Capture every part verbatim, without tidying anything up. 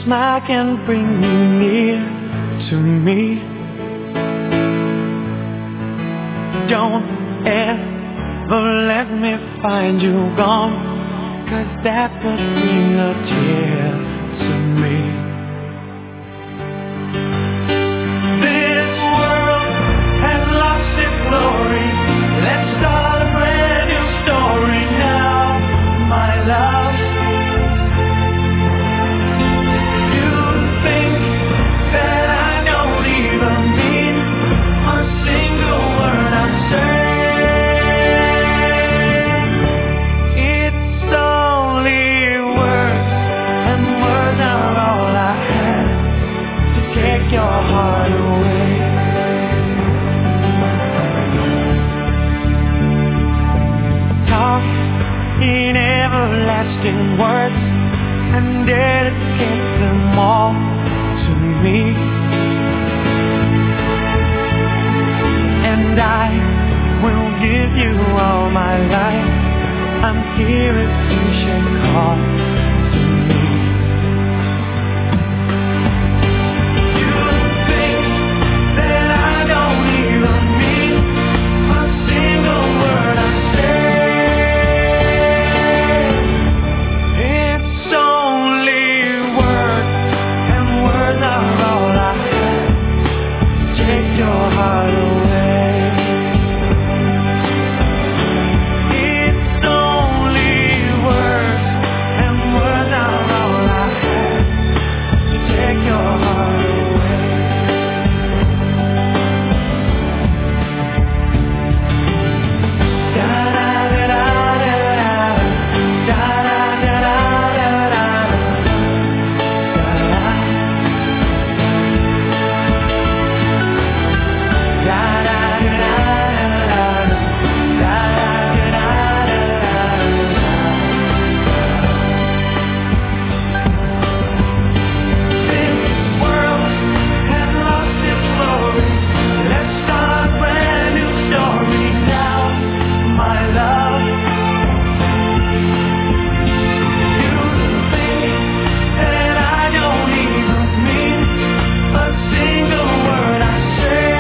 smile can bring you near to me. Don't ever let me find you gone, 'cause that would bring a tear to me. This world has lost its glory. Let's start a brand new story now, my love. You think that I don't even mean a single word I'm saying. It's only words, and words are all I have to take your heart away. Talk in everlasting words and dedicate them all to me. And I will give you all my life. I'm here if you should call to me. You think that I don't even mean a single word I say. It's only words, and words are all I have to take your heart away. It's only words, and words are all I have to take your heart away. Da da da da da da da da da da da This world has lost its glory. Let's start a brand new story now, my love. You think that I don't even mean a single word I say.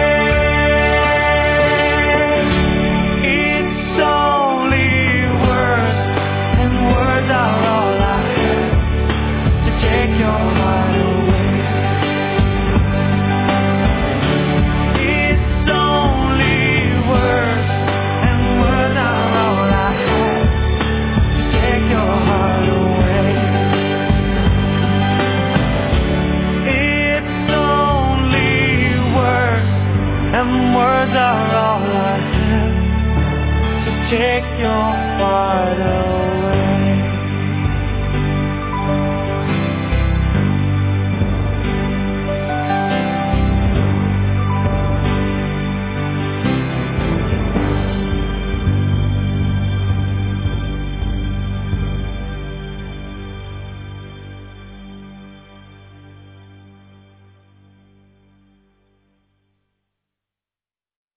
It's only words, and words are all I have to take your heart